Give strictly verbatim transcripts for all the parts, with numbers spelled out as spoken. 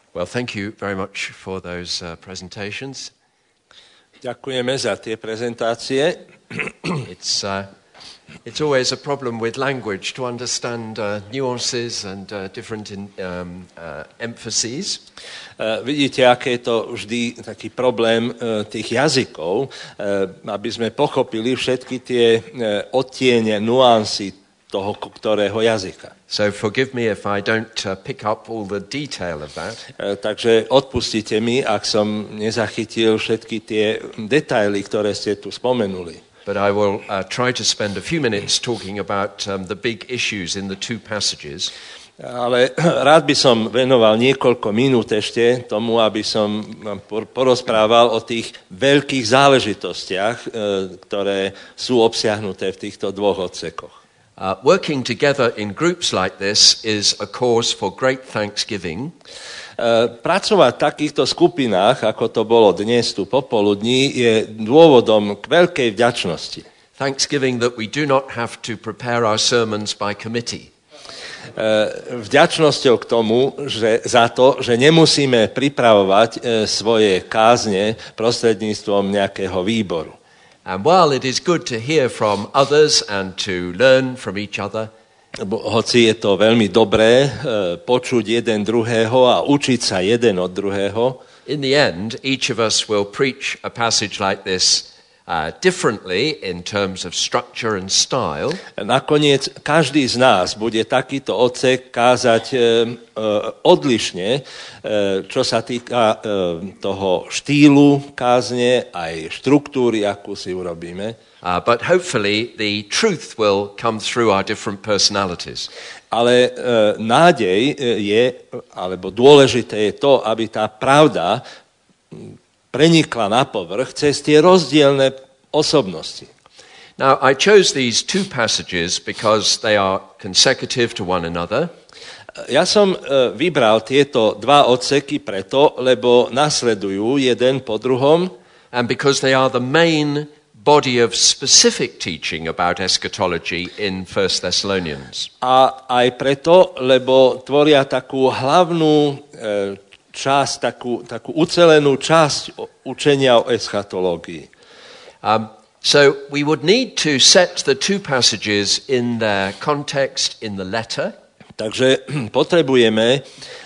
Well, thank you very much for those uh, presentations. Ďakujeme za tie prezentácie. It's uh, it's always a problem with language to understand uh, nuances and uh, different in, um, uh, emphases. Uh, vidíte, aké je to vždy taký problém uh, tých jazykov, uh, aby sme pochopili všetky tie uh, odtiene, nuancy toho, ktorého jazyka. So forgive me if I don't uh, pick up all the detail of that. Uh, takže odpustite mi, ak som nezachytil všetky tie detaily, ktoré ste tu spomenuli. But I will uh, try to spend a few minutes talking about um, the big issues in the two passages. Ale rád by som venoval niekoľko minút ešte tomu, aby som porozprával o tých veľkých záležitostiach, uh, ktoré sú obsiahnuté v týchto dvoch odsekoch. Uh, working together in groups like this is a cause for great thanksgiving. Uh, pracovať v takýchto skupinách, ako to bolo dnes tu popoludní, je dôvodom k veľkej vďačnosti. Thanksgiving that we do not have to prepare our sermons by committee. Uh, vďačnosťou k tomu, že za to, že nemusíme pripravovať uh, svoje kázne prostredníctvom nejakého výboru. And while it is good to hear from others and to learn from each other, hoci je to veľmi dobré uh, počuť jeden druhého a učiť sa jeden od druhého, in the end, each of us will preach a passage like this uh, differently in terms of structure and style. Nakoniec každý z nás bude takýto odsek kázať uh, uh, odlišne, uh, čo sa týka uh, toho štýlu kázne, aj štruktúry, akú si urobíme. Uh, but hopefully the truth will come through our different personalities. Ale uh, nádej je, alebo dôležité je to, aby tá pravda prenikla na povrch cez tie rozdielne osobnosti. Now, I chose these two passages because they are consecutive to one another. Ja som uh, vybral tieto dva odseky preto, lebo nasledujú jeden po druhom. And because they are the main body of specific teaching about eschatology in First Thessalonians. A aj preto, lebo tvoria takú hlavnú e, časť, takú, takú ucelenú časť učenia o eschatológii. Um, so we would need to set the two passages in their context in the letter. Takže potrebujeme e,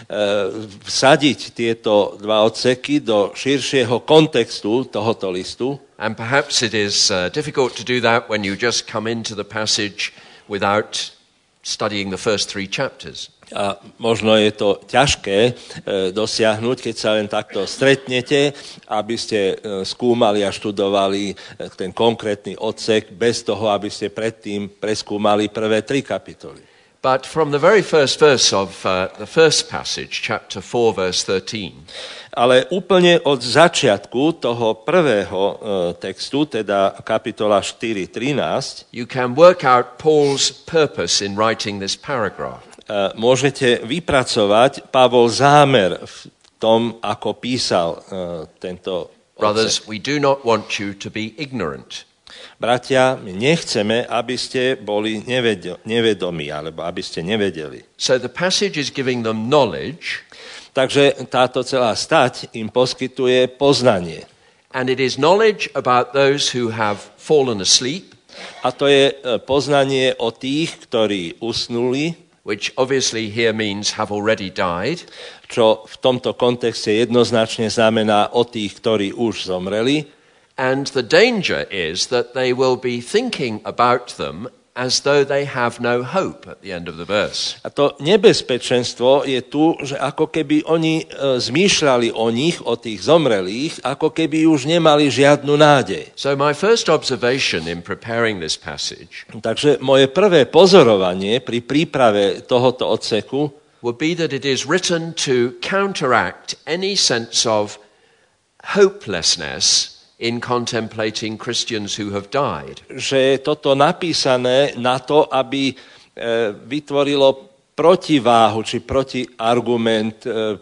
vsadiť tieto dva odseky do širšieho kontextu tohoto listu. And perhaps it is uh, difficult to do that when you just come into the passage without studying the first three chapters. A možno je to ťažké e, dosiahnuť, keď sa len takto stretnete, aby ste e, skúmali a študovali e, ten konkrétny odsek bez toho, aby ste predtým preskúmali prvé tri kapitoly. But from the very first verse of uh, the first passage, chapter four, verse thirteen, ale úplne od začiatku toho prvého uh, textu, teda kapitola štyri trinásť, you can work out Paul's purpose in writing this paragraph. Uh, môžete vypracovať Pavol zámer v tom, ako písal uh, tento odsek. Brothers, we do not want you to be ignorant. Bratia, my nechceme, aby ste boli nevedomí, alebo aby ste nevedeli. So the passage is giving them knowledge. Takže táto celá stať im poskytuje poznanie. And it is knowledge about those who have fallen asleep. A to je poznanie o tých, ktorí usnuli, which obviously here means have already died. Čo v tomto kontexte jednoznačne znamená o tých, ktorí už zomreli. And the danger is that they will be thinking about them as though they have no hope at the end of the verse. A to nebezpečenstvo je tu, že ako keby oni e, zmýšľali o nich, o tých zomrelých, ako keby už nemali žiadnu nádej. So my first observation in preparing this passage Takže moje prvé pozorovanie pri príprave tohoto odseku would be that it is written to counteract any sense of hopelessness in contemplating Christians who have died. Že je toto napísané na to, aby e, vytvorilo protiváhu, či protiargument e,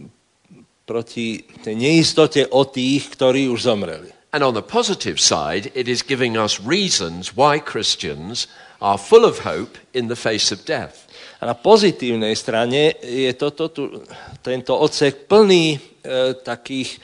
proti tej neistote o tých, ktorí už zomreli. And on the positive side, it is giving us reasons why Christians are full of hope in the face of death. A na pozitívnej strane je toto, tu, tento odsek plný e, takých e,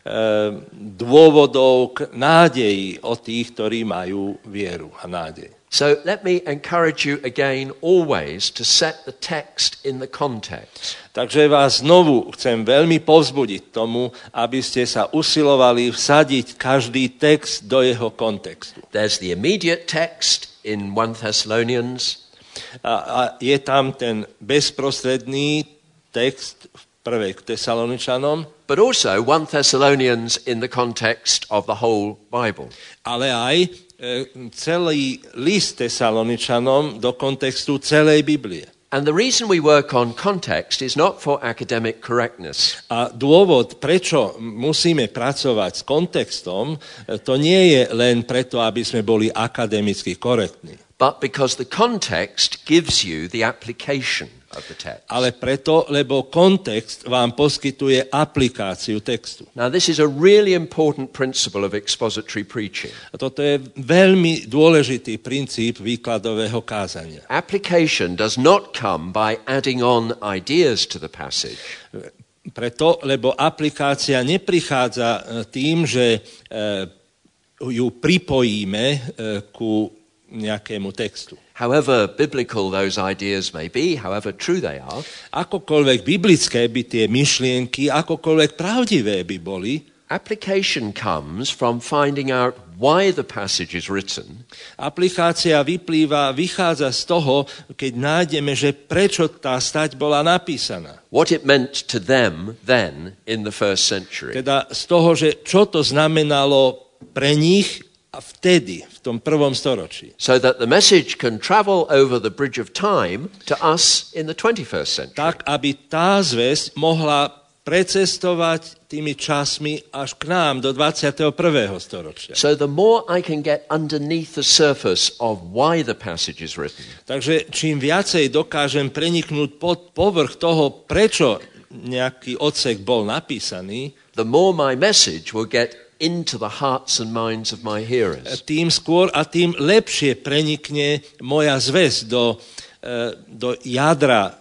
dôvodov k nádeji o tých, ktorí majú vieru a nádej. So let me encourage you again always to set the text in the context. Takže vás znovu chcem veľmi povzbudiť tomu, aby ste sa usilovali vsadiť každý text do jeho kontextu. There's the immediate text in First Thessalonians. A, a je tam ten bezprostredný text v prvej k Tesaloničanom, But also First Thessalonians in the context of the whole Bible. ale aj e, celý list Tesaloničanom do kontextu celej Biblie. And the reason we work on context is not for academic correctness. A dôvod, prečo musíme pracovať s kontextom, to nie je len preto, aby sme boli akademicky korektní. But because the context gives you the application of the text. Ale preto, lebo kontext vám poskytuje aplikáciu textu. Now this is a really important principle of expository preaching. A toto je veľmi dôležitý princíp výkladového kázania. Application does not come by adding on ideas to the passage. Preto, lebo aplikácia neprichádza tým, že ju pripojíme ku nejakému textu. However biblical those ideas may be, however true they are, Akokoľvek biblické by tie myšlienky, akokoľvek pravdivé by boli, application comes from finding out why the passage is written. aplikácia vyplýva, vychádza z toho, keď nájdeme, že prečo tá stať bola napísaná. What it meant to them then in the first century. Teda z toho, že čo to znamenalo pre nich a vtedy, v tom prvom storočí. So that the message can travel over the bridge of time to us in the twenty-first century. Tak, aby tá zvesť mohla precestovať tými časmi až k nám do dvadsiateho prvého storočia. So the more I can get underneath the surface of why the passage is written, Takže čím viacej dokážem preniknúť pod povrch toho, prečo nejaký odsek bol napísaný, the more my message will get into the hearts and minds of my hearers. tým skôr a tým lepšie prenikne moja zvesť do, do jadra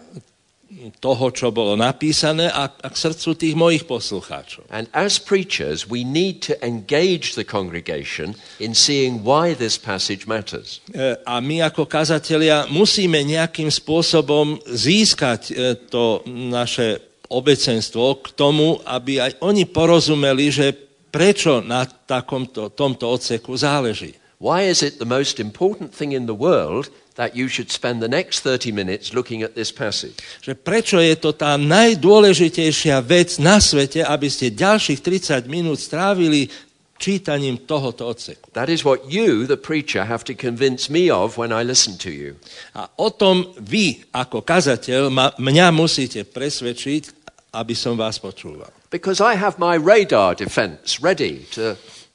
toho, čo bolo napísané a, a k srdcu tých mojich poslucháčov. And as preachers, we need to engage the congregation in seeing why this passage matters. A my ako kazatelia musíme nejakým spôsobom získať to naše obecenstvo k tomu, aby aj oni porozumeli, že prečo na takomto, tomto odseku záleží. Why is it the most important thing in the world that you should spend the next thirty minutes looking at this passage? Že prečo je to tá najdôležitejšia vec na svete, aby ste ďalších tridsať minút strávili čítaním tohoto odseku. That is what you, the preacher, have to convince me of when I listen to you. A o tom vy, ako kazateľ, ma, mňa musíte presvedčiť, aby som vás počúval. Because I have my radar defense ready to,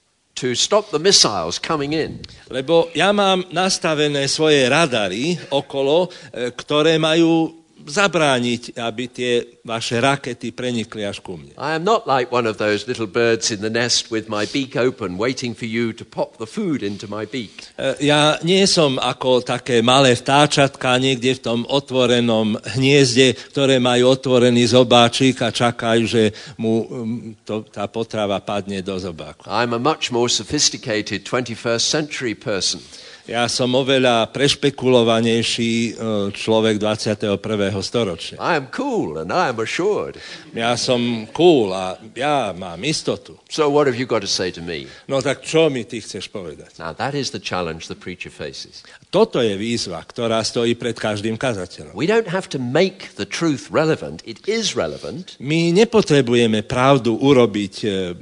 to stop the missiles coming in. Lebo ja mám nastavené svoje radary okolo, ktoré majú zabrániť, aby tie vaše rakety prenikli až ku mne. I am not like one of those little birds in the nest with my beak open, waiting for you to pop the food into my beak. Ja nie som ako také malé vtáčatka niekde v tom otvorenom hniezde, ktoré majú otvorený zobáčik a čakajú, že mu to, tá potrava padne do zobáku. I'm a much more sophisticated twenty-first century person. Ja som oveľa prešpekulovanejší človek dvadsiateho prvého storočia. I am cool and I am assured. Ja som cool a ja mám istotu. So what have you got to say to me? No tak čo mi ty chceš povedať? Now that is the challenge the preacher faces. Toto je výzva, ktorá stojí pred každým kazateľom. We don't have to make the truth relevant. It is relevant. My nepotrebujeme pravdu urobiť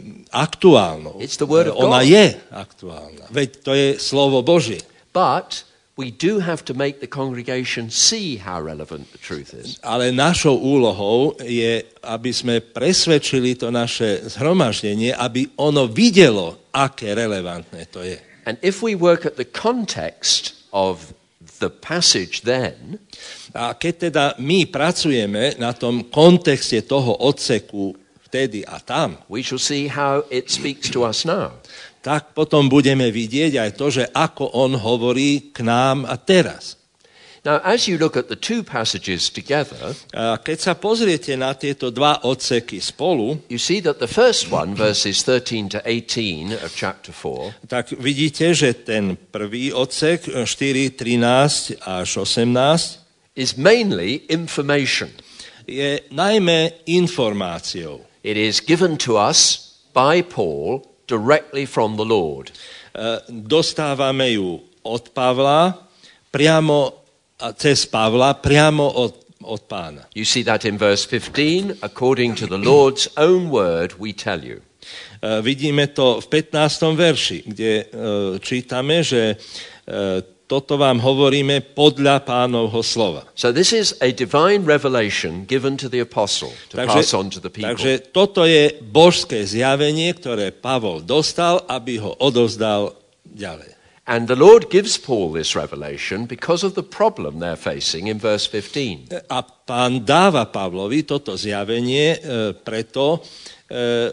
aktuálnou. It's the word of Ona God. je aktuálna. Veď to je slovo Božie. But we do have to make the congregation see how relevant the truth is. Ale našou úlohou je, aby sme presvedčili to naše zhromaždenie, aby ono videlo, aké relevantné to je. And if we work at the context of the passage then, a keď teda my pracujeme na tom kontexte toho odseku vtedy a tam, we shall see how it speaks to us now. tak potom budeme vidieť aj to, že ako on hovorí k nám a teraz. Now, as you look at the two passages together, A keď sa pozriete na tieto dva odseky spolu, you see that the first one, verses thirteen to eighteen of chapter four, tak vidíte, že ten prvý odsek štyri, trinásť až osemnásť is mainly information. je najmä informáciou. It is given to us by Paul directly from the Lord. E, Dostávame ju od Pavla, priamo a cez Pavla, priamo od, od Pána. You see that in verse fifteen, according to the Lord's own word we tell you. E, Vidíme to v pätnástom verši, kde e, čítame, že e, toto vám hovoríme podľa Pánovho slova. So this is a divine revelation given to the apostle to pass on to the people. takže toto je božské zjavenie, ktoré Pavol dostal, aby ho odovzdal ďalej. And the Lord gives Paul this revelation because of the problem they're facing in verse fifteen. A Pán dáva Pavlovi toto zjavenie e, preto, e,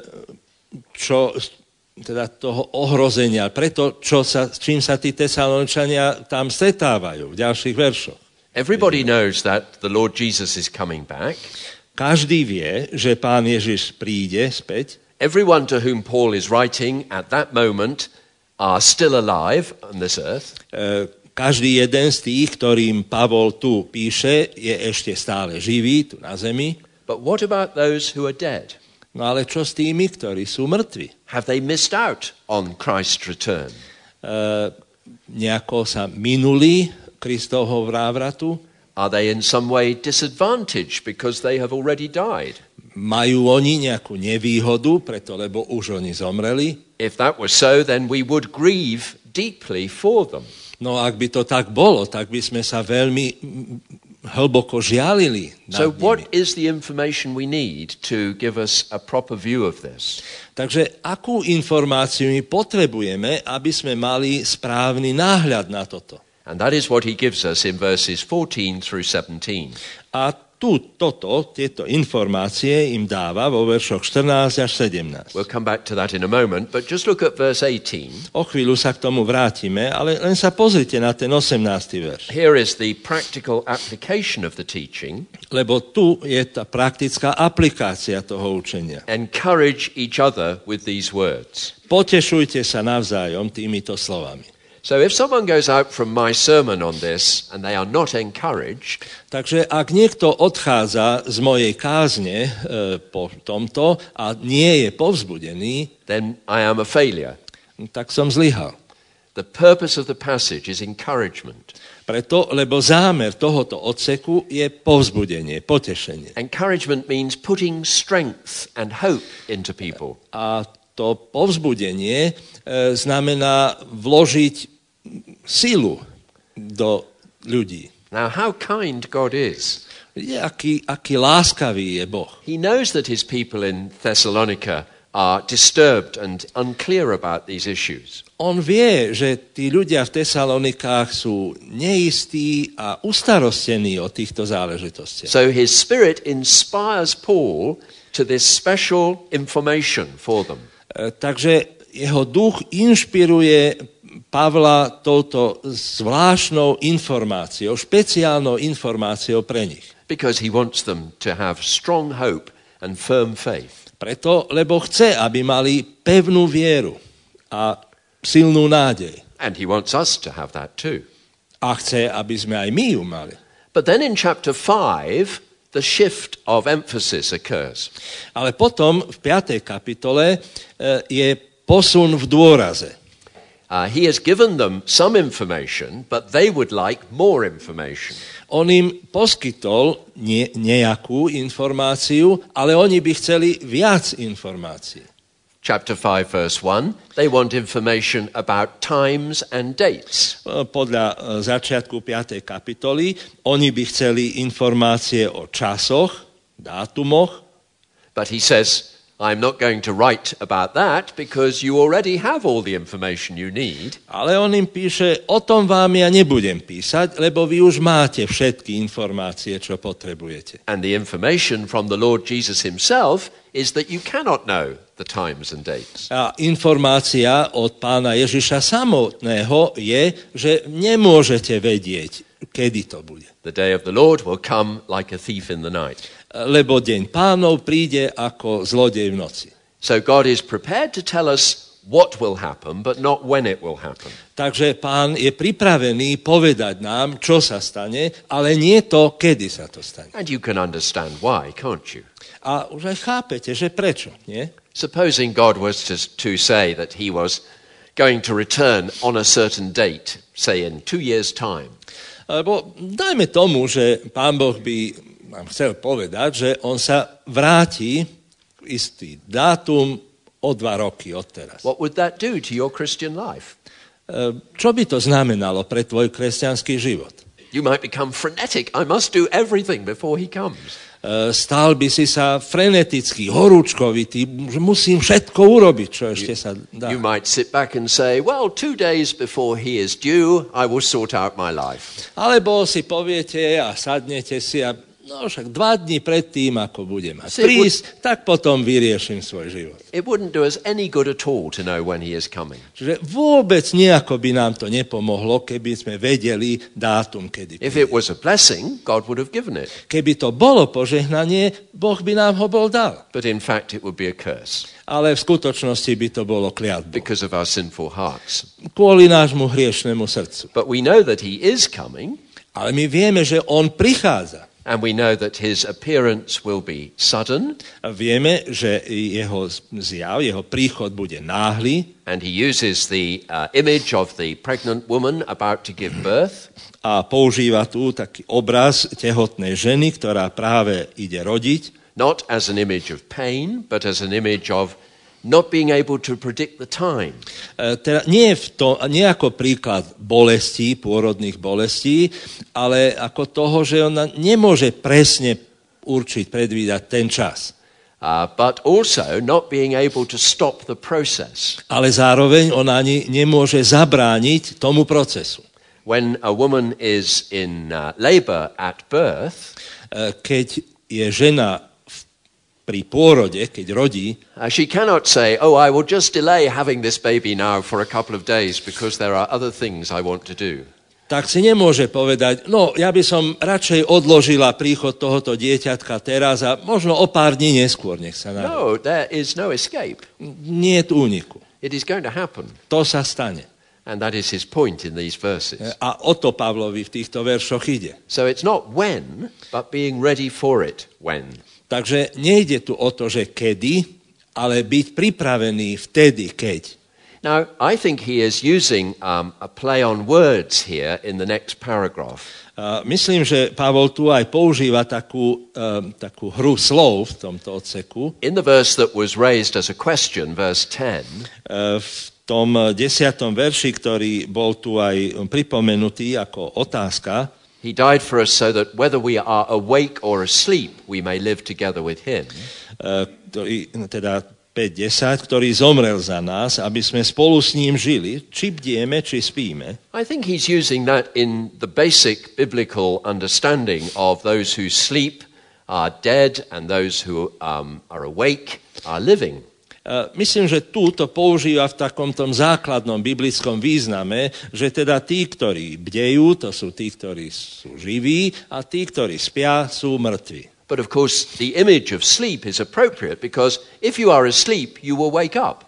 čo, teda toho ohrozenia, preto, čo sa, s čím sa tí Tesaloničania tam stretávajú v ďalších veršoch. Everybody knows that the Lord Jesus is coming back. Každý vie, že Pán Ježiš príde späť. Everyone to whom Paul is writing at that moment are still alive on this earth. E, každý jeden z tých, ktorým Pavol tu píše, je ešte stále živý tu na zemi. But what about those who are dead? No ale čo s tými, ktorí sú mŕtvi? Have they missed out on Christ's return? E, nejako sa minuli Kristovho návratu? Are they in some way disadvantaged because they have already died? Majú oni nejakú nevýhodu, preto lebo už oni zomreli? If that was so, then we would grieve deeply for them. No ak by to tak bolo, tak by sme sa veľmi hlboko žialili nad So what nimi. is the information we need to give us a proper view of this? Takže akú informáciu my potrebujeme, aby sme mali správny náhľad na toto? And that is what he gives us in verses fourteen through seventeen. A tu toto, tieto informácie im dáva vo veršoch štrnásť až sedemnásť. We'll come back to that in a moment, but just look at verse eighteen. O chvíľu sa k tomu vrátime, ale len sa pozrite na ten osemnásty verš. Here is the practical application of the teaching. Lebo tu je tá praktická aplikácia toho učenia. Encourage each other with these words. Potešujte sa navzájom týmito slovami. So if someone goes out from my sermon on this and they are not encouraged, Takže ak niekto odchádza z mojej kázne e, po tomto a nie je povzbudený, then I am a failure. tak som zlyhal. The purpose of the passage is encouragement. Preto, lebo zámer tohoto odseku je povzbudenie, potešenie. Encouragement means putting strength and hope into people. A to povzbudenie e, znamená vložiť silu do ľudí. Now, how kind God is. Je, aký, aký láskavý je Boh. He knows that his people in Thessalonica are disturbed and unclear about these issues. On vie, že tí ľudia v Tesalonikách sú neistí a ustarostení o týchto záležitostiach. So his spirit inspires Paul to this special information for them. E, takže jeho duch inšpiruje Pavla touto zvláštnou informáciou, špeciálnou informáciou pre nich. Because he wants them to have strong hope and firm faith. Preto, lebo chce, aby mali pevnú vieru a silnú nádej. And he wants us to have that too. A chce, aby sme aj my ju mali. But then in chapter five, the shift of emphasis occurs. Ale potom v piatej kapitole e, je posun v dôraze. Uh, he has given them some information, but they would like more information. On im poskytol nie, nejakú informáciu, ale oni by chceli viac informácií. Chapter five, verse one, they want information about times and dates. Podľa začiatku piatej kapitoly oni by chceli informácie o časoch, dátumoch. But he says, I'm not going to write about that because you already have all the information you need. Ale on im píše, o tom vám ja nebudem písať, lebo vy už máte všetky informácie, čo potrebujete. And the information from the Lord Jesus himself is that you cannot know the times and dates. A informácia od pána Ježiša samotného je, že nemôžete vedieť kedy to bude. The day of the Lord will come like a thief in the night. Lebo deň Pánov príde ako zlodej v noci. So God is prepared to tell us what will happen, but not when it will happen. Takže Pán je pripravený povedať nám, čo sa stane, ale nie to, kedy sa to stane. And you can understand why, can't you? A už aj chápete, že prečo, nie? Supposing God was to, to say that he was going to return on a certain date, say in two years' time. Lebo dajme tomu, že Pán Boh by nám chcel povedať, že on sa vráti istý dátum o dva roky od teraz. What would that do to your Christian life? Čo by to znamenalo pre tvoj kresťanský život? You might become frenetic. I must do everything before he comes. Stál by si sa frenetický, horúčkovitý, že musím všetko urobiť, čo ešte sa dá. You might sit back and say, well, two days before he is due, I will sort out my life. Alebo si poviete a sadnete si a no však dva dni pred tým, ako budem mať prísť, tak potom vyriešim svoj život. It wouldn't do us any good at all to know when he is coming. Čiže vôbec nejako by nám to nepomohlo, keby sme vedeli dátum, kedy príde. If it was a blessing, God would have given it. Keby to bolo požehnanie, Boh by nám ho bol dal. But in fact, it would be a curse. Ale v skutočnosti by to bolo kliatba. Because of our sinful hearts. Kvôli nášmu hriešnemu srdcu. But we know that he is coming. Ale my vieme, že on prichádza. And we know that his appearance will be sudden. A vieme, že jeho zjav, jeho príchod bude náhly. And he uses the uh, image of the pregnant woman about to give birth. A používa tu taký obraz tehotnej ženy, ktorá práve ide rodiť. Not as an image of pain, but as an image of not being able to predict the time. E, teda nie, v to, nie ako príklad bolestí, pôrodných bolestí, ale ako toho, že ona nemôže presne určiť, predvídať ten čas. Uh, but also not being able to stop the process. Ale zároveň ona ani nemôže zabrániť tomu procesu. When a woman is in uh, labor at birth, e, keď je žena pri pôrode, keď rodí, uh, she cannot say, oh, I will just delay having this baby now for a couple of days because there are other things I want to do. Tak si nemôže povedať, no ja by som radšej odložila príchod tohoto dieťatka teraz a možno o pár dní neskôr, nech sa narodí. No, there is no escape. Nie je úniku. It is going to happen. To sa stane. And that is his point in these verses. A o to Pavlovi v týchto veršoch ide. So it's not when, but being ready for it when. Takže nejde tu o to, že kedy, ale byť pripravený vtedy, keď. Now, I think he is using um, a play on words here in the next paragraph. Uh, myslím, že Pavol tu aj používa takú, um, takú hru slov v tomto odseku. In the verse that was raised as a question, verse ten, Uh, v tom desiatom verši, ktorý bol tu aj pripomenutý ako otázka, he died for us so that whether we are awake or asleep, we may live together with him. uh, ktorý, teda päť desať, ktorý zomrel za nás, aby sme spolu s ním žili, či bdieme, či spíme. I think he's using that in the basic biblical understanding of those who sleep are dead and those who um, are awake are living. Uh, myslím, že tu to používa v takom tom základnom biblickom význame, že teda tí, ktorí bdejú, to sú tí, ktorí sú živí, a tí, ktorí spia, sú mŕtvi. But of course, the image of sleep is appropriate because if you are asleep, you will wake up.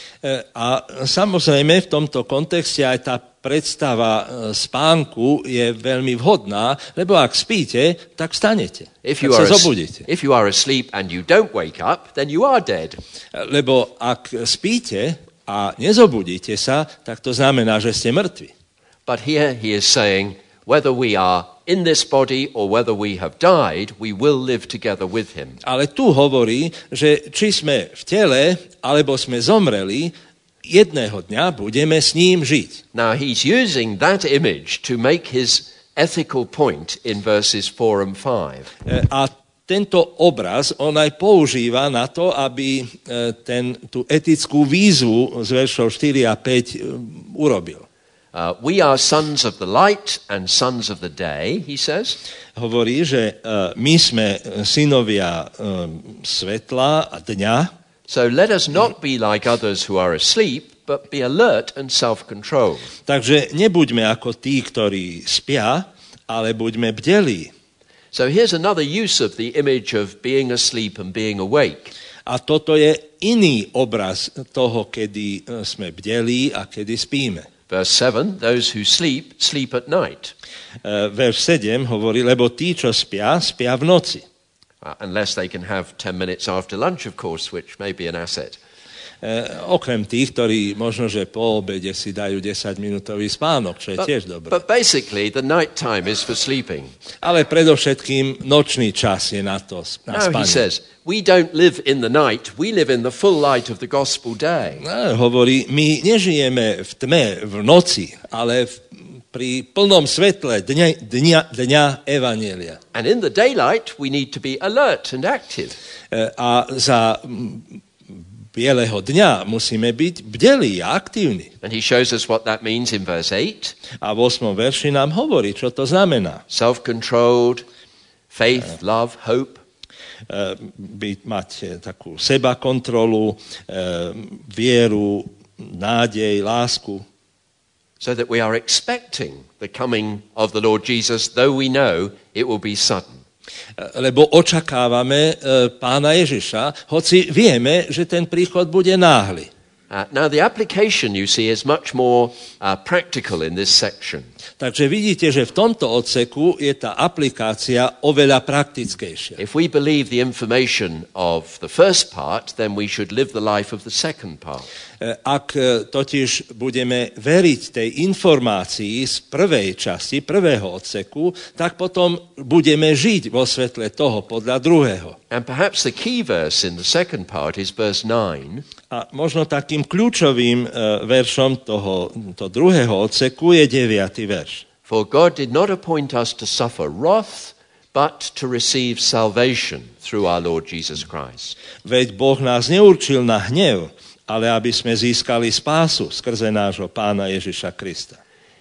A samozrejme v tomto kontexte aj tá predstava spánku je veľmi vhodná, lebo ak spíte, tak vstanete. If you, tak are sa as- zobudíte. if you are asleep and you don't wake up, then you are dead. Lebo ak spíte a nezobudíte sa, tak to znamená, že ste mŕtvi. But here he is saying, whether we are in this body or whether we have died, we will live together with him. Ale tu hovorí, že či sme v tele, alebo sme zomreli, jedného dňa budeme s ním žiť. Now he's using that image to make his ethical point in verses four and five. A tento obraz on aj používa na to, aby ten, tú etickú výzvu z veršov štyri a päť urobil. Uh, we are sons of the light and sons of the day, he says. Hovorí, že uh, my sme synovia uh, svetla a dňa. So let us not be like others who are asleep, but be alert and self-controlled. Takže nebuďme ako tí, ktorí spia, ale buďme bdelí. So here's another use of the image of being asleep and being awake. A toto je iný obraz toho, kedy sme bdelí a kedy spíme. Verse seven, those who sleep, sleep at night. Uh, verš sedem hovorí, lebo tí, čo spia, spia v noci. Uh, unless they can have ten minutes after lunch, of course, which may be an asset. Uh, okrem tých, ktorí možno, že po obede si dajú desaťminútový spánok, čo je But, tiež dobré. but basically, the night time is for sleeping. Ale predovšetkým nočný čas je na to, na Now he spanie. says, we don't live in the night, we live in the full light of the gospel day. No, hovorí, my nežijeme v tme, v noci, ale v, pri plnom svetle dňa, dňa, dňa evanjelia. And in the daylight, we need to be alert and active. Uh, a za bieleho dňa musíme byť bdelí a aktívni. And he shows us what that means in verse eight. A v ôsmom verši nám hovorí, čo to znamená. Self-controlled, faith, love, hope. Uh, byť, mať takú sebakontrolu, uh, vieru, nádej, lásku. So that we are expecting the coming of the Lord Jesus, though we know it will be sudden. Lebo očakávame uh, pána Ježiša, hoci vieme, že ten príchod bude náhly. Uh, now the application, you see, is much more uh, practical in this section. Takže vidíte, že v tomto odseku je tá aplikácia oveľa praktickejšia. If we believe the information of the first part, then we should live the life of the second part. Ak totiž budeme veriť tej informácii z prvej časti, prvého odseku, tak potom budeme žiť vo svetle toho podľa druhého. And perhaps the key verse in the second part is verse nine. A možno takým kľúčovým veršom toho to druhého odseku je deviaty verš. For God did not appoint us to suffer wrath, but to receive salvation through our Lord Jesus Christ. Veď Boh nás neurčil na hnev, ale aby sme získali spásu skrze nášho Pána Ježiša Krista.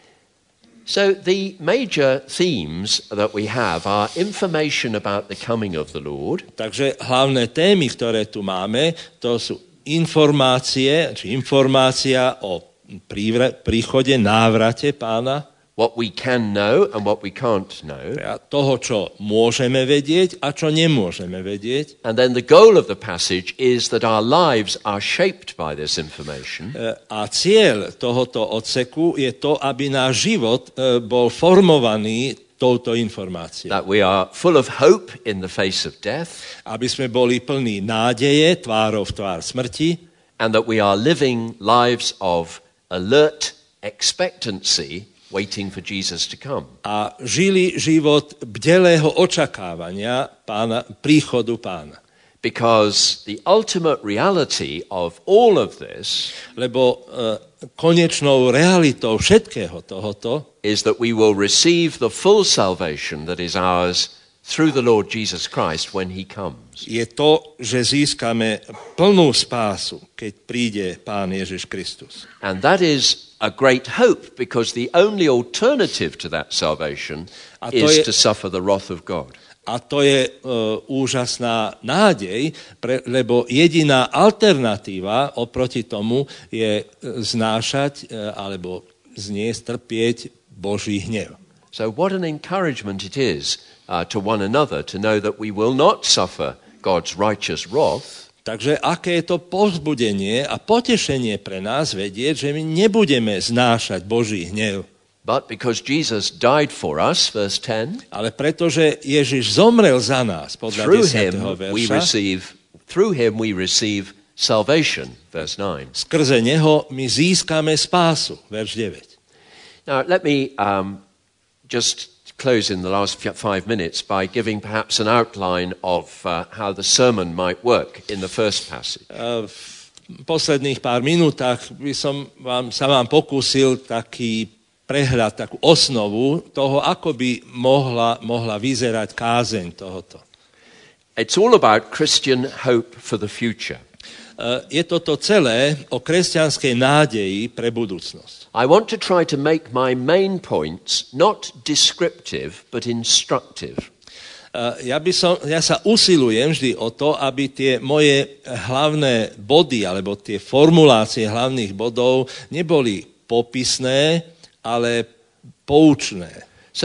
So the major themes that we have are information about the coming of the Lord. Takže hlavné témy, ktoré tu máme, to sú informácie, či informácia o príchode, návrate Pána, what we can know and what we can't know. Toho, čo môžeme vedieť a čo nemôžeme vedieť. And then the goal of the passage is that our lives are shaped by this information. A cieľ tohoto odseku je to, aby náš život bol formovaný touto informáciou. That we are full of hope in the face of death. Aby sme boli plní nádeje tvárou v tvár smrti. And that we are living lives of alert expectancy, waiting for Jesus to come. A žili život bdelého očakávania pána, príchodu Pána. Because the ultimate reality of all of this, lebo uh, konečnou realitou všetkého tohoto is that we will receive the full salvation that is ours through the Lord Jesus Christ when he comes. Je to, že získame plnú spásu, keď príde Pán Ježiš Kristus. And that is a great hope, because the only alternative to that salvation is je, to suffer the wrath of God. A to je uh, úžasná nádej, pre, lebo jediná alternatíva oproti tomu je znášať uh, alebo zniesť, trpieť Boží hnev. So what an encouragement it is uh, to one another to know that we will not suffer God's righteous wrath. Takže aké je to povzbudenie a potešenie pre nás vedieť, že my nebudeme znášať Boží hnev. But because Jesus died for us, verse ten, ale pretože Ježiš zomrel za nás, podľa desiateho verša, through him we receive salvation, verse nine. Skrze neho my získame spásu, verš deväť. Now let me um, just close in the last five minutes by giving perhaps an outline of uh, how the sermon might work in the first passage. Uh, v posledných pár minútach by som vám, sa vám pokúsil taký prehľad, takú osnovu toho, ako by mohla, mohla vyzerať kázeň tohoto. It's all about Christian hope for the future. Uh, je toto celé o kresťanskej nádeji pre budúcnosť. I want to try to make my main points not descriptive, but instructive. Uh, ja, by som, ja sa usilujem vždy o to, aby tie moje hlavné body, alebo tie formulácie hlavných bodov neboli popisné, ale poučné. So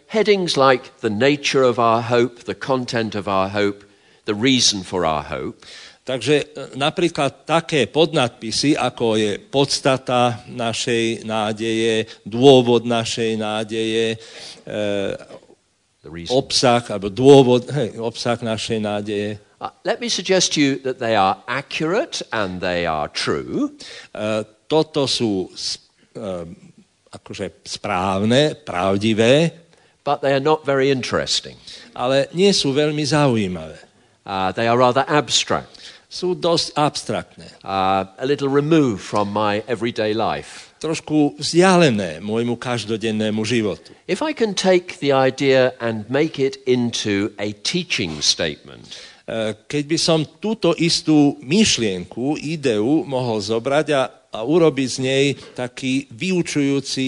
headings like the nature of our hope, the content of our hope, the reason for our hope. Takže napríklad také podnadpisy, ako je podstata našej nádeje, dôvod našej nádeje, e, obsah, alebo dôvod, hej, obsah našej nádeje. Uh, let me suggest to you that they are accurate and they are true. E, toto sú e, akože správne, pravdivé, but they are not very interesting. Ale nie sú veľmi zaujímavé. Uh, they are rather abstract. Sú dosť abstraktné. Uh, a little removed from my everyday life. Trošku vzdialené môjmu každodennému životu. If I can take the idea and make it into a teaching statement. Keď by som túto istú myšlienku, ideu mohol zobrať a, a urobiť z nej taký vyučujúci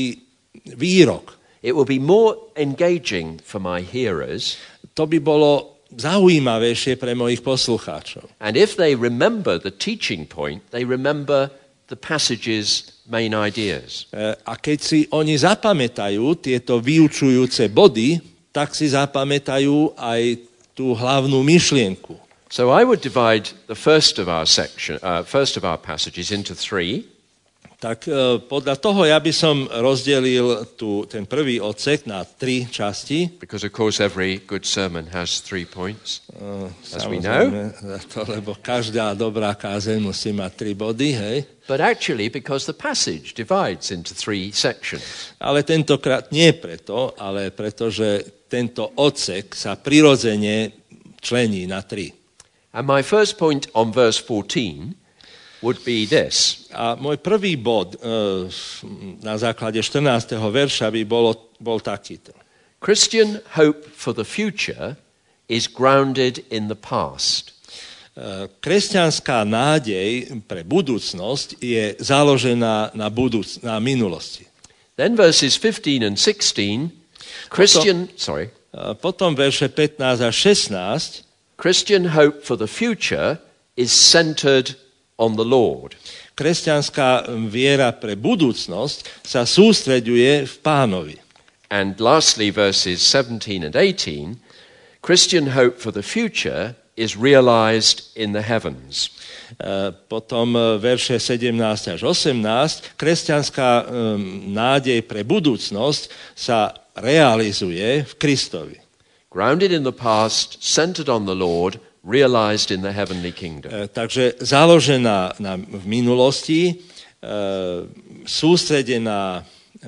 výrok. It will be more engaging for my hearers. To by bolo zaujímavejšie pre mojich poslucháčov. And if they remember the teaching point, they remember the passage's main ideas. A keď si oni zapamätajú tieto vyučujúce body, tak si zapamätajú aj tú hlavnú myšlienku. So I would divide the first of our section, uh, first of our passages into three. Tak uh, podľa toho ja by som rozdelil tu, ten prvý odsek na tri časti. Because of course every good sermon has three points, uh, as we know. To, lebo každá dobrá kázeň musí mať tri body, hej. But actually because the passage divides into three sections. Ale tentokrát nie preto, ale preto, že tento odsek sa prirodzene člení na tri. And my first point on verse fourteen would be this. A môj prvý bod uh, na základe štrnásteho verša by bolo, bol takýto. Christian hope for the future is grounded in the past. Uh, kresťanská nádej pre budúcnosť je založená na, budúc- na minulosti. Then verses fifteen and sixteen, Christian, potom, sorry. Uh, potom verše pätnásť a šestnásť. Christian hope for the future is centered on the Lord. Kresťanská viera pre budúcnosť sa sústreďuje v Pánovi. And lastly, verses seventeen and eighteen, Christian hope for the future is realized in the heavens. Uh, potom uh, verše sedemnásť až osemnásť, kresťanská um, nádej pre budúcnosť sa realizuje v Kristovi. Grounded in the past, centered on the Lord, realized in the heavenly kingdom. Uh, takže založená na, v minulosti, uh, sústredená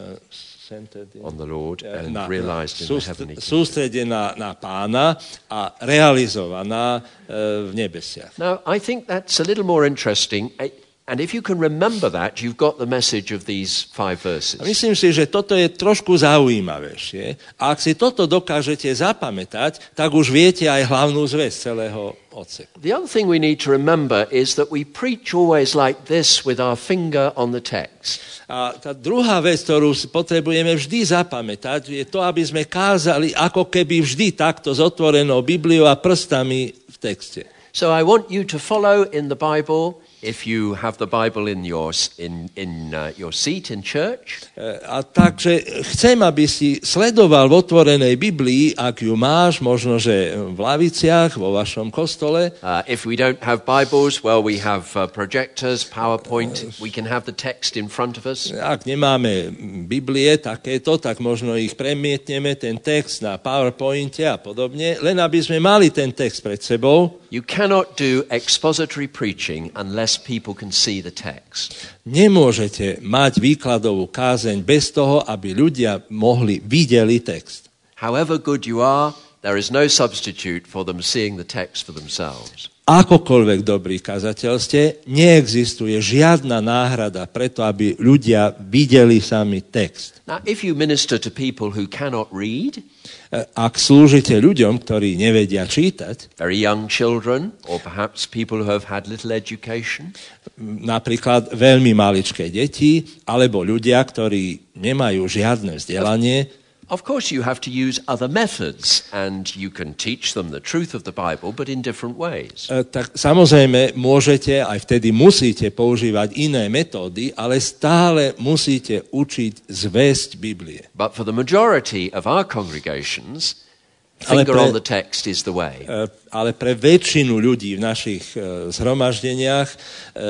uh, on the Lord and na, realized in sústre, the heavenly kingdom. sústredená na Pána a realizovaná uh, v nebesiach. Now, I think that's a little more interesting. And if you can remember that, you've got the message of these five verses. A myslím si, že toto je trošku zaujímavejšie. A ak si toto dokážete zapamätať, tak už viete aj hlavnú zväzť celého odseku. The other thing we need to remember is that we preach always like this with our finger on the text. A tá druhá vec, ktorú si potrebujeme vždy zapamätať, je to, aby sme kázali ako keby vždy takto s otvorenou Bibliou a prstami v texte. So I want you to follow in the Bible. If you have the Bible in your, in, in, uh, your seat in church. A takže chcem, aby si sledoval v otvorenej Biblii, ak ju máš, možno, že v laviciach, vo vašom kostole. Uh, if we don't have Bibles, well, we have uh, projectors, PowerPoint. We can have the text in front of us. Ak nemáme Biblie takéto, tak možno ich premietneme, ten text na PowerPointe a podobne, len aby sme mali ten text pred sebou. You cannot do expository preaching unless people can see the text. Nemôžete mať výkladovú kázeň bez toho, aby ľudia mohli videli text. However good you are, there is no substitute for them seeing the text for themselves. Akokoľvek dobrý kazateľ ste, neexistuje žiadna náhrada preto, aby ľudia videli sami text. Now, if you minister to people who cannot read, ak slúžite ľuďom, ktorí nevedia čítať, very young children, or perhaps people who have had little education, napríklad veľmi maličké deti, alebo ľudia, ktorí nemajú žiadne vzdelanie, of course you have to use other methods and you can teach them the truth of the Bible, but in different ways. E, tak samozrejme môžete, aj vtedy musíte používať iné metódy, ale stále musíte učiť zvesť Biblie. But for the majority of our congregations, finger pre, on the text is the way. E, ale pre väčšinu ľudí v našich e, zhromaždeniach e,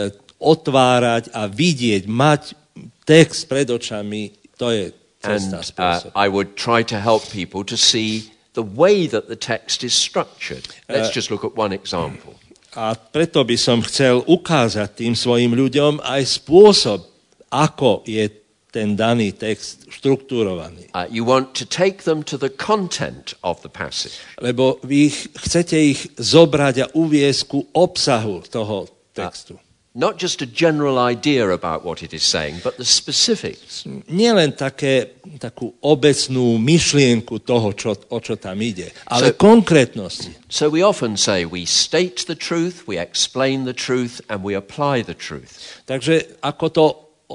otvárať a vidieť, mať text pred očami, to je And uh, I would try to help people to see the way that the text is structured. Let's just look at one example. A preto by som chcel ukázať tým svojim ľuďom aj spôsob, ako je ten daný text štruktúrovaný. Uh, you want to take them to the content of the passage. Lebo vy chcete ich zobrať a uviesť ku obsahu toho textu. Uh, Not just a general idea about what it is saying, but the specifics. Nie len také, takú obecnú myšlienku toho, čo, o čo tam ide, ale so, konkrétnosti. So we often say we state the truth, we explain the truth, and we apply the truth. Takže ako to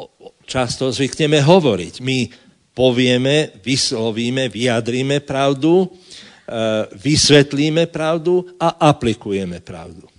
často zvykneme hovoriť, my povieme, vyslovíme, vyjadríme pravdu, vysvetlíme pravdu a aplikujeme pravdu.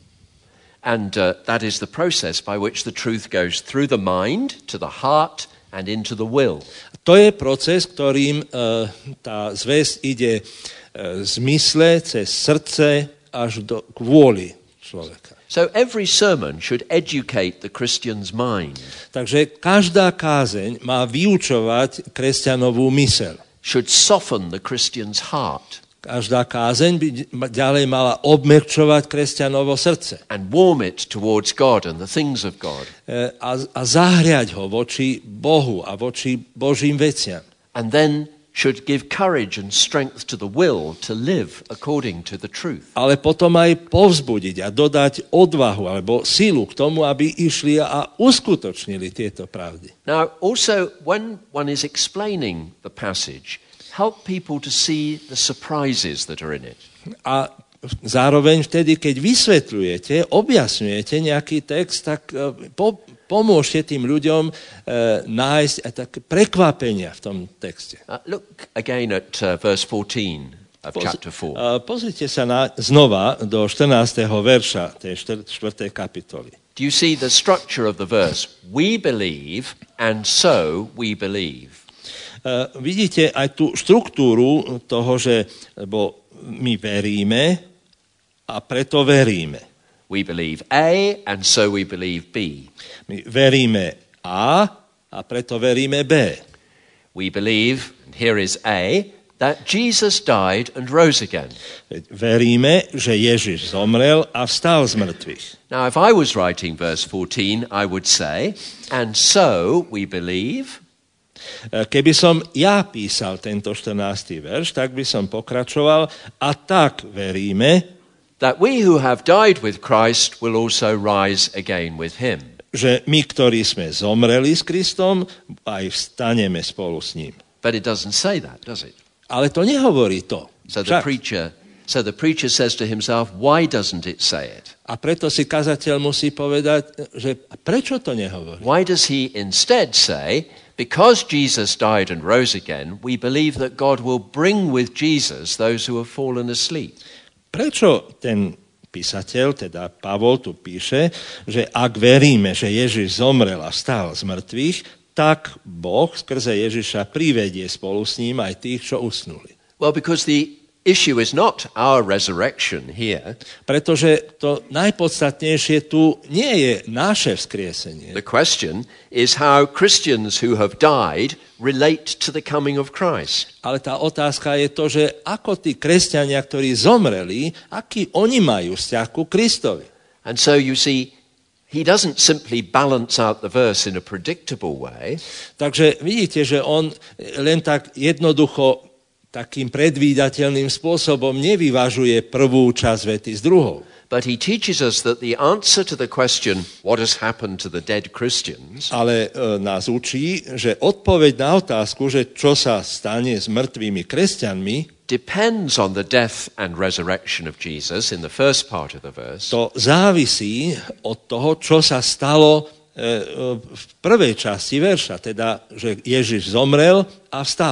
And uh, that is the process by which the truth goes through the mind, to the heart, and into the will. To je proces, ktorým uh, tá zvesť ide uh, z mysle, cez srdce, až do k vôli človeka. So every sermon should educate the Christian's mind. Takže každá kázeň má vyučovať kresťanovú myseľ. Should soften the Christian's heart. Každá kázeň by ďalej mala obmekčovať kresťanovo srdce. And warm it towards God and the things of God. A, a zahriať ho voči Bohu a voči Božím veciam. And then should give courage and strength to the will to live according to the truth. Ale potom aj povzbudiť a dodať odvahu alebo silu k tomu, aby išli a uskutočnili tieto pravdy. Now, also, when one is explaining the passage, help people to see the surprises that are in it. A zároveň vtedy, keď vysvetľujete, objasňujete nejaký text, tak po, pomôžte tým ľuďom uh, nájsť aj také prekvapenia v tom texte. Uh, look again at uh, verse fourteen of Poz, chapter four. Uh, pozrite sa na, znova do štrnásteho verša tej štvrtej kapitoly. Do you see the structure of the verse? We believe, and so we believe. Uh, vidíte aj tú štruktúru toho, že lebo my veríme a preto veríme. We believe A, and so we believe B. My veríme A a preto veríme B. We believe, and here is A, that Jesus died and rose again. Veríme, že Ježiš zomrel a vstal z mŕtvych. Now, if I was writing verse fourteen, I would say, and so we believe. Keby som ja písal tento štrnásty verš, tak by som pokračoval a tak veríme, that we who have died with Christ will also rise again with him. Že my, ktorí sme zomreli s Kristom, aj vstaneme spolu s ním. But it doesn't say that, does it? Ale to nehovorí to. So the preacher, so the preacher says to himself, why doesn't it say it? A preto si kazateľ musí povedať, že prečo to nehovorí? Why does he instead say, because Jesus died and rose again, we believe that God will bring with Jesus those who have fallen asleep? Prečo ten písateľ, teda Pavol tu píše, že ak veríme, že Ježiš zomrel a vstal z mŕtvych, tak Boh skrze Ježiša privedie spolu s ním aj tých, čo usnuli. Well, because the issue is not our resurrection here. Pretože to najpodstatnejšie tu nie je naše vzkriesenie. The question is how Christians who have died relate to the coming of Christ. Ale tá otázka je to, že ako tí kresťania, ktorí zomreli, aký oni majú vzťah ku Kristovi. And so you see, he doesn't simply balance out the verse in a predictable way. Takže vidíte, že on len tak jednoducho takým predvídateľným spôsobom nevyvažuje prvú časť vety s druhou. But he teaches us that the answer to the question, what has happened to the dead Christians, ale e, nás učí, že odpoveď na otázku, že čo sa stane s mŕtvými kresťanmi, depends on the death and resurrection of Jesus in the first part of the verse. To závisí od toho, čo sa stalo e, v prvej časti verša, teda, že Ježiš zomrel a vstal.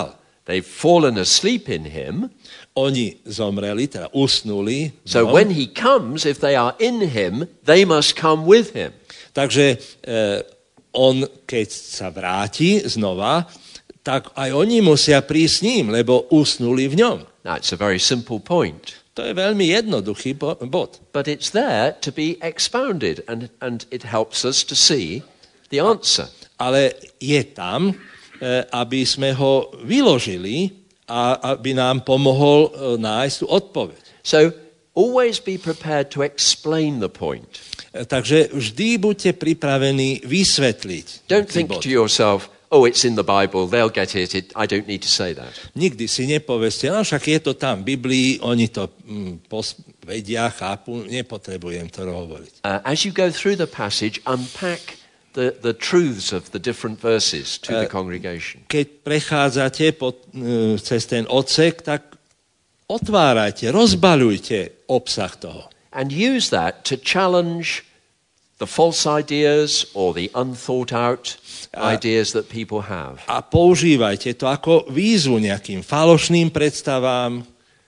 They've fallen asleep in him. Oni zomreli, teda usnuli. So no. when he comes, if they are in him, they must come with him. Takže eh, on, keď sa vráti znova, tak aj oni musia prísť s ním, lebo usnuli v ňom. Now, it's a very simple point. To je veľmi jednoduchý bod. But it's there to be expounded, and, and it helps us to see the answer. Ale je tam, eh, aby sme ho vyložili a aby nám pomohol eh, nájsť tú odpoveď. So always be prepared to explain the point. Eh, takže vždy buďte pripravení vysvetliť. Don't think bod. to yourself, oh, it's in the Bible, they'll get it, it I don't need to say that. Nikdy si nepoveste, no však je to tam v Biblii, oni to mm, pos- vedia, chápu, nepotrebujem to hovoriť. Uh, as you go through the passage, unpack the, the truths of the different verses to uh, the congregation. Keď prechádzate pod, uh, cez ten odsek, tak otvárajte, rozbaľujte obsah toho. And use that to challenge the false ideas or the unthought out ideas that people have. A používajte to ako výzvu nejakým falošným predstavám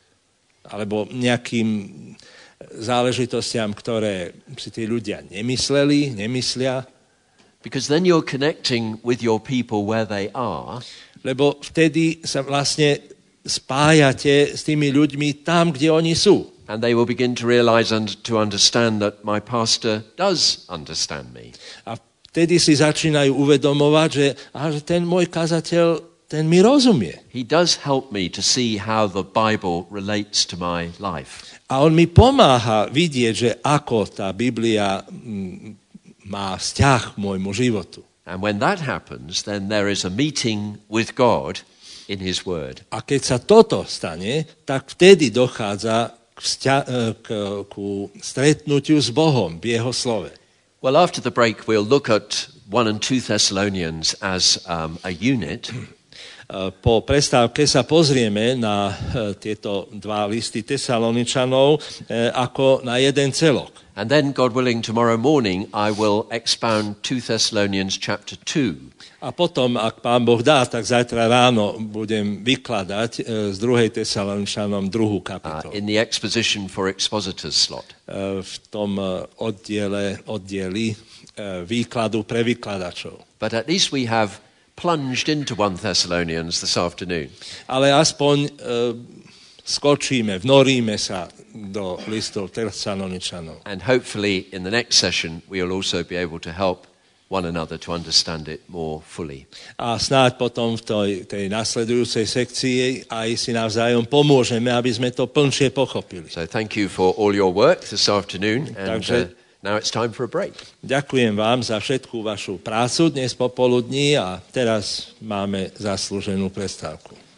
alebo nejakým záležitostiam, ktoré si tí ľudia nemysleli, nemyslia. Because then you're connecting with your people where they are. Lebo vtedy sa vlastne spájate s tými ľuďmi tam, kde oni sú. And they will begin to realize and to understand that my pastor does understand me. A vtedy si začínajú uvedomovať, že, aha, že ten môj kazateľ, ten mi rozumie. He does help me to see how the Bible relates to my life. A on mi pomáha vidieť, že ako tá Biblia m, má vzťah k môjmu životu. And when that happens, then there is a meeting with God in his word. A keď sa toto stane, tak vtedy dochádza k, vzťa- k, ku stretnutiu s Bohom v jeho slove. Well, after the break, we'll look at one and two Thessalonians as um, a unit. Po prestávke sa pozrieme na tieto dva listy Tesaloničanov ako na jeden celok. And then, God willing, tomorrow morning I will expound two Thessalonians chapter two. A potom, ak Pán Boh dá, tak zajtra ráno budem vykladať z druhej Tesaloničanom druhú kapitolu. Uh, in the exposition for expositors slot. V tom oddiele, oddieli výkladu pre vykladačov. But at least we have plunged into one Thessalonians this afternoon. Ale aspoň uh, skočíme, vnoríme sa do listov Tesaloničanov. And hopefully in the next session we will also be able to help one another to understand it more fully. A snáď potom v tej, tej nasledujúcej sekcii aj si navzájom pomôžeme, aby sme to plnšie pochopili. So thank you for all your work this afternoon, and Takže, uh, now it's time for a break. Ďakujem vám za všetkú vašu prácu dnes popoludní a teraz máme zaslúženú prestávku.